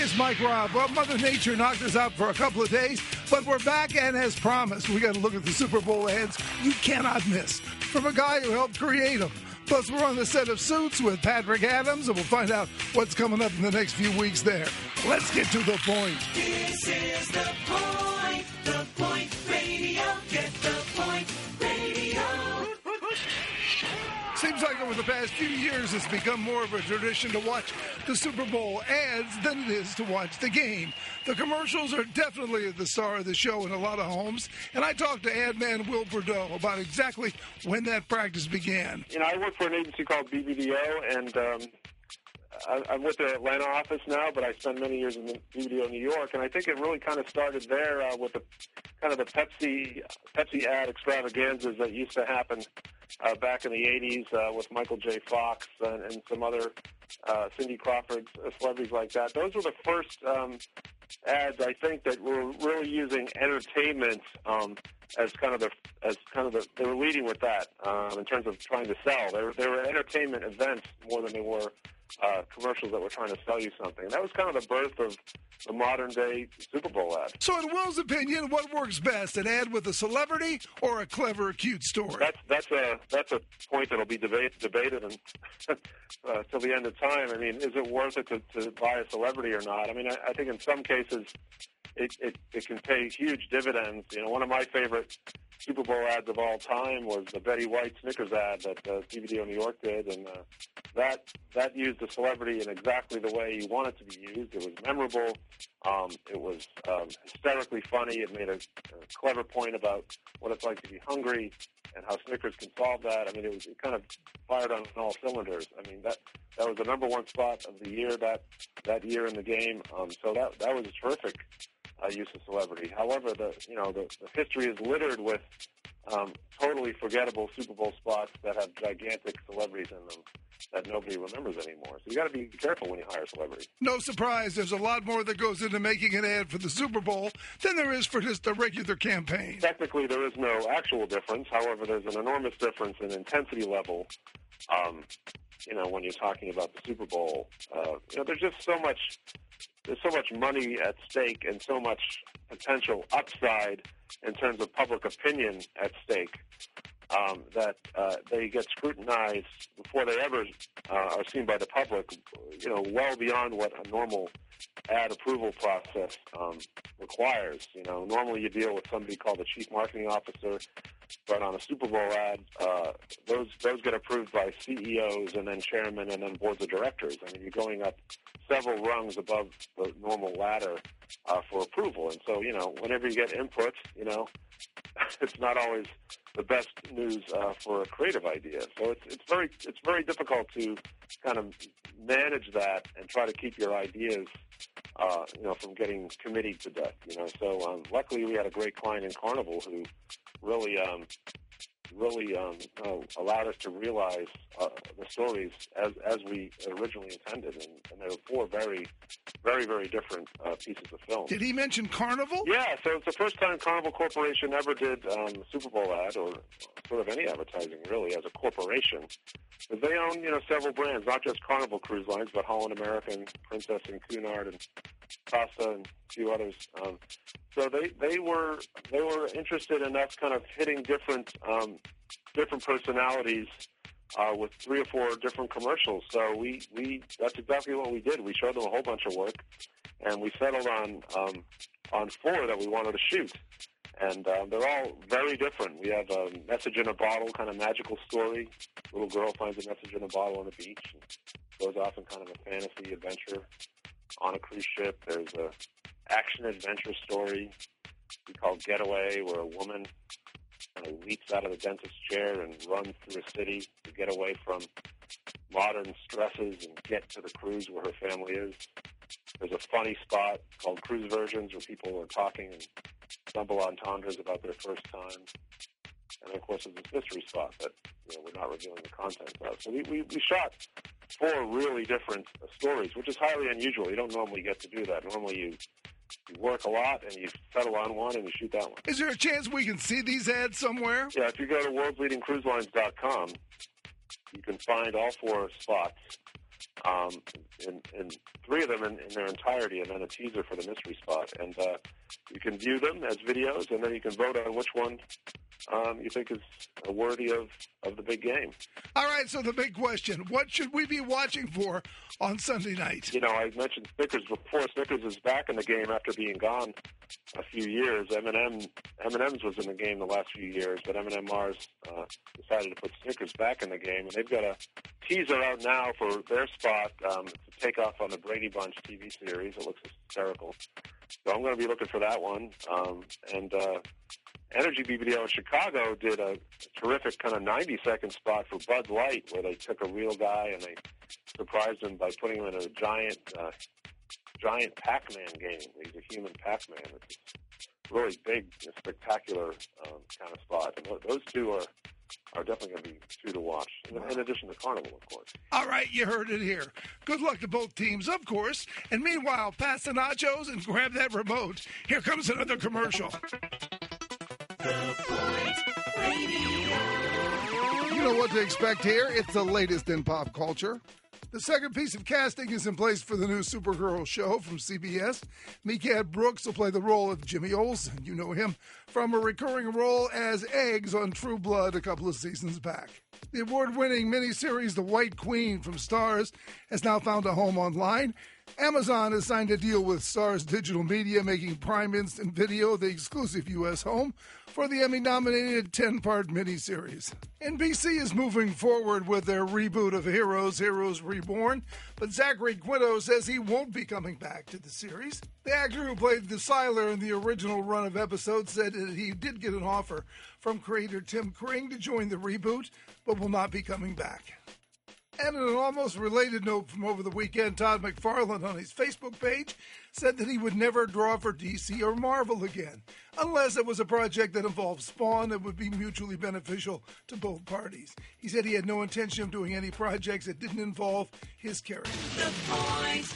it's Mike Robb. Well, Mother Nature knocked us out for a couple of days, but we're back, and as promised, we got to look at the Super Bowl ads you cannot miss from a guy who helped create them. Plus, we're on the set of Suits with Patrick Adams, and we'll find out what's coming up in the next few weeks there. Let's get to the point. This is The Point Radio. Get The Point Radio. Seems like over the past few years, it's become more of a tradition to watch the Super Bowl ads than it is to watch the game. The commercials are definitely the star of the show in a lot of homes, and I talked to ad man Will Bordeaux about exactly when that practice began. You know, I work for an agency called BBDO, and I'm with the Atlanta office now, but I spent many years in BBDO, New York, and I think it really kind of started there with the kind of the Pepsi ad extravaganzas that used to happen back in the 80s with Michael J. Fox and some other Cindy Crawford celebrities like that. Those were the first ads, I think, that were really using entertainment as kind of the they were leading with that in terms of trying to sell. They were entertainment events more than they were commercials that were trying to sell you something. That was kind of the birth of the modern-day Super Bowl ad. So in Will's opinion, what works best, an ad with a celebrity or a clever, cute story? That's a point that'll be debated till the end of time. I mean, is it worth it to buy a celebrity or not? I mean, I think in some cases it can pay huge dividends. You know, one of my favorite Super Bowl ads of all time was the Betty White Snickers ad that BBDO New York did, and that used a celebrity in exactly the way you want it to be used. It was memorable. It was hysterically funny. It made a clever point about what it's like to be hungry and how Snickers can solve that. I mean, it kind of fired on all cylinders. I mean, that was the number one spot of the year that year in the game. So that was a terrific use of celebrity. However, the history is littered with totally forgettable Super Bowl spots that have gigantic celebrities in them that nobody remembers anymore. So you got to be careful when you hire celebrities. No surprise, there's a lot more that goes into making an ad for the Super Bowl than there is for just a regular campaign. Technically, there is no actual difference. However, there's an enormous difference in intensity level. When you're talking about the Super Bowl, there's just so much. There's so much money at stake and so much potential upside in terms of public opinion at stake that they get scrutinized before they ever are seen by the public, well beyond what a normal ad approval process requires. Normally you deal with somebody called the chief marketing officer, but on a Super Bowl ad, those get approved by CEOs and then chairmen and then boards of directors. I mean, you're going up several rungs above the normal ladder for approval. And so, whenever you get input, it's not always the best news for a creative idea. So it's very difficult to kind of manage that and try to keep your ideas, from getting committed to death. So luckily we had a great client in Carnival who really allowed us to realize the stories as we originally intended, and there were four very, very, very different pieces of film. Did he mention Carnival? Yeah, so it's the first time Carnival Corporation ever did a Super Bowl ad, or sort of any advertising really, as a corporation. Because they own, several brands, not just Carnival Cruise Lines, but Holland American, Princess and Cunard, and Costa, and a few others. So they were interested in us kind of hitting different personalities with 3 or 4 different commercials. So we that's exactly what we did. We showed them a whole bunch of work, and we settled on 4 that we wanted to shoot. And they're all very different. We have a message in a bottle, kind of magical story. Little girl finds a message in a bottle on the beach and goes off in kind of a fantasy adventure on a cruise ship. There's a action-adventure story we call Getaway, where a woman kind of leaps out of the dentist's chair and runs through a city to get away from modern stresses and get to the cruise where her family is. There's a funny spot called Cruise Versions where people are talking and stumble entendres about their first time. And, of course, there's this mystery spot that we're not revealing the content of. So we shot 4 really different stories, which is highly unusual. You don't normally get to do that. Normally you work a lot and you settle on one and you shoot that one. Is there a chance we can see these ads somewhere? Yeah, if you go to worldsleadingcruiselines.com, you can find all 4 spots. in 3 of them in their entirety, and then a teaser for the mystery spot. And you can view them as videos, and then you can vote on which one you think is worthy of the big game. All right, so the big question, what should we be watching for on Sunday night? You know, I mentioned Snickers before. Snickers is back in the game after being gone a few years. M&M's was in the game the last few years, but M&M Mars decided to put Snickers back in the game, and they've got a teaser out now for their spot to take off on the Brady Bunch TV series. It looks hysterical. So I'm going to be looking for that one. Energy BBDO in Chicago did a terrific kind of 90-second spot for Bud Light, where they took a real guy and they surprised him by putting him in a giant Pac-Man game. He's a human Pac-Man. It's a really big, spectacular kind of spot. And those two are definitely going to be two to watch, in addition to Carnival, of course. All right, you heard it here. Good luck to both teams, of course. And meanwhile, pass the nachos and grab that remote. Here comes another commercial. You know what to expect here. It's the latest in pop culture. The second piece of casting is in place for the new Supergirl show from CBS. Mikael Brooks will play the role of Jimmy Olsen. You know him from a recurring role as Eggs on True Blood a couple of seasons back. The award-winning miniseries The White Queen from Starz has now found a home online. Amazon has signed a deal with Starz Digital Media, making Prime Instant Video the exclusive U.S. home for the Emmy-nominated 10-part miniseries. NBC is moving forward with their reboot of Heroes Reborn, but Zachary Quinto says he won't be coming back to the series. The actor who played the Siler in the original run of episodes said that he did get an offer from creator Tim Kring to join the reboot, but will not be coming back. And on an almost related note from over the weekend, Todd McFarlane on his Facebook page said that he would never draw for DC or Marvel again, unless it was a project that involved Spawn that would be mutually beneficial to both parties. He said he had no intention of doing any projects that didn't involve his character. The Point.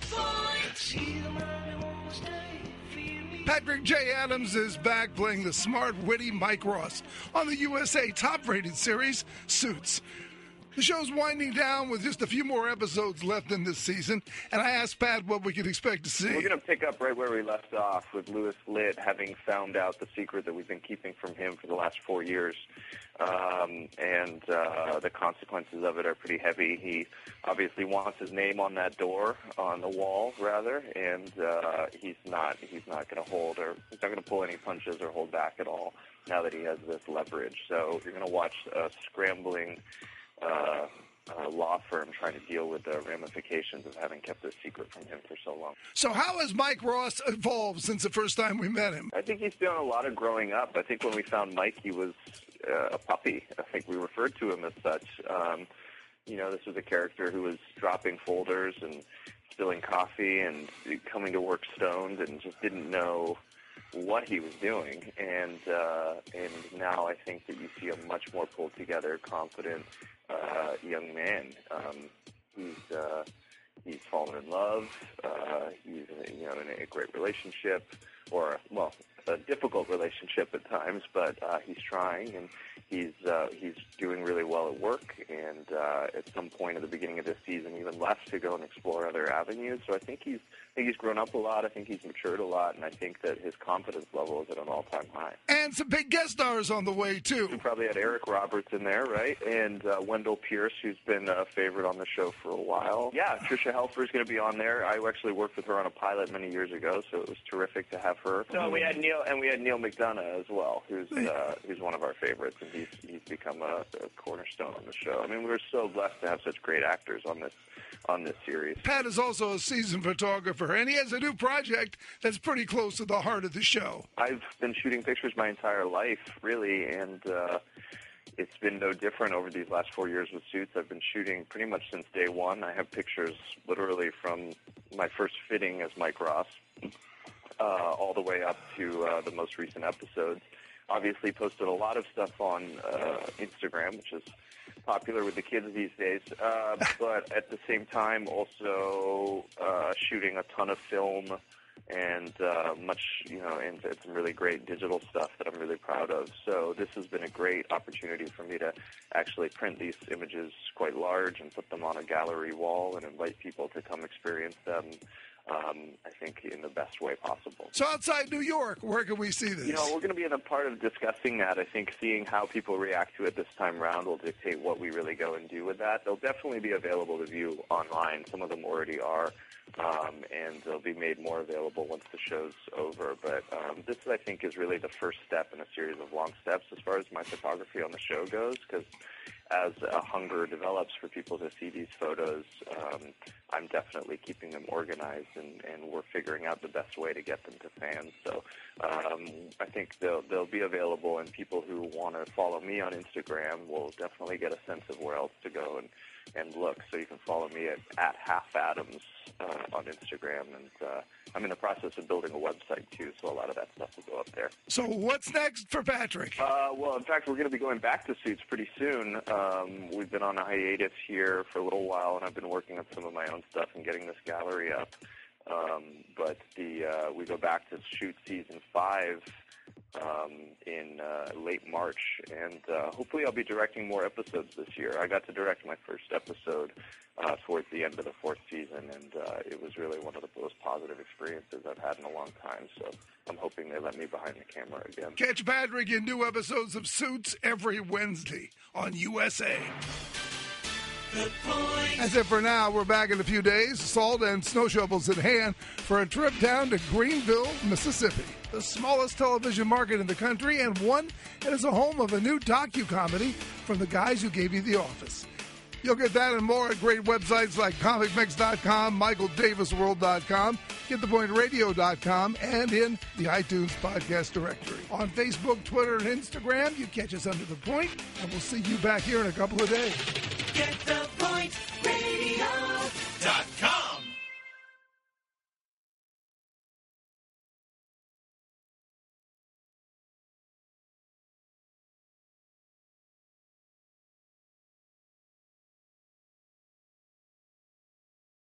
Patrick J. Adams is back playing the smart, witty Mike Ross on the USA top-rated series, Suits. The show's winding down with just a few more episodes left in this season, and I asked Pat what we could expect to see. We're going to pick up right where we left off with Louis Litt having found out the secret that we've been keeping from him for the last 4 years, and the consequences of it are pretty heavy. He obviously wants his name on that door, on the wall, rather, and he's not going to pull any punches or hold back at all now that he has this leverage. So you're going to watch a scrambling law firm trying to deal with the ramifications of having kept this secret from him for so long. So how has Mike Ross evolved since the first time we met him? I think he's done a lot of growing up. I think when we found Mike, he was a puppy. I think we referred to him as such. This was a character who was dropping folders and spilling coffee and coming to work stoned and just didn't know what he was doing. And now I think that you see a much more pulled together, confident young man. He's fallen in love. He's in a great relationship, or a difficult relationship at times, but he's trying, and he's doing really well at work. And at some point at the beginning of this season, even left to go and explore other avenues. So I think he's grown up a lot. I think he's matured a lot, and I think that his confidence level is at an all-time high. And some big guest stars on the way, too. We probably had Eric Roberts in there, right? And Wendell Pierce, who's been a favorite on the show for a while. Yeah, Tricia Helfer is going to be on there. I actually worked with her on a pilot many years ago, so it was terrific to have her. So we had Neil McDonough as well, who's one of our favorites, and he's become a cornerstone on the show. I mean, we're so blessed to have such great actors on this series. Pat is also a seasoned photographer, and he has a new project that's pretty close to the heart of the show. I've been shooting pictures my entire life, really, and it's been no different over these last 4 years with Suits. I've been shooting pretty much since day one. I have pictures literally from my first fitting as Mike Ross all the way up to the most recent episodes. Obviously posted a lot of stuff on Instagram, which is popular with the kids these days, but at the same time also shooting a ton of film and and some really great digital stuff that I'm really proud of. So this has been a great opportunity for me to actually print these images quite large and put them on a gallery wall and invite people to come experience them, I think, in the best way possible. So outside New York, where can we see this? We're going to be in a part of discussing that. I think seeing how people react to it this time around will dictate what we really go and do with that. They'll definitely be available to view online. Some of them already are, and they'll be made more available once the show's over. But this, I think, is really the first step in a series of long steps as far as my photography on the show goes, because as a hunger develops for people to see these photos, I'm definitely keeping them organized, and we're figuring out the best way to get them to fans. So I think they'll be available, and people who want to follow me on Instagram will definitely get a sense of where else to go and look. So you can follow me at HalfAdams on Instagram, and I'm in the process of building a website too, so a lot of that stuff will go up there. So what's next for Patrick? Well, in fact, we're going to be going back to Suits pretty soon. We've been on a hiatus here for a little while, and I've been working on some of my own stuff and getting this gallery up. But we go back to shoot season 5 in late March, and hopefully I'll be directing more episodes this year. I got to direct my first episode towards the end of the 4th season, and it was really one of the most positive experiences I've had in a long time, so I'm hoping they let me behind the camera again. Catch Patrick in new episodes of Suits every Wednesday on USA. That's it for now. We're back in a few days. Salt and snow shovels in hand for a trip down to Greenville, Mississippi, the smallest television market in the country, and one that is a home of a new docu-comedy from the guys who gave you The Office. You'll get that and more at great websites like ComicMix.com, MichaelDavisWorld.com, GetThePointRadio.com, and in the iTunes podcast directory. On Facebook, Twitter, and Instagram, you catch us under The Point, and we'll see you back here in a couple of days. Get the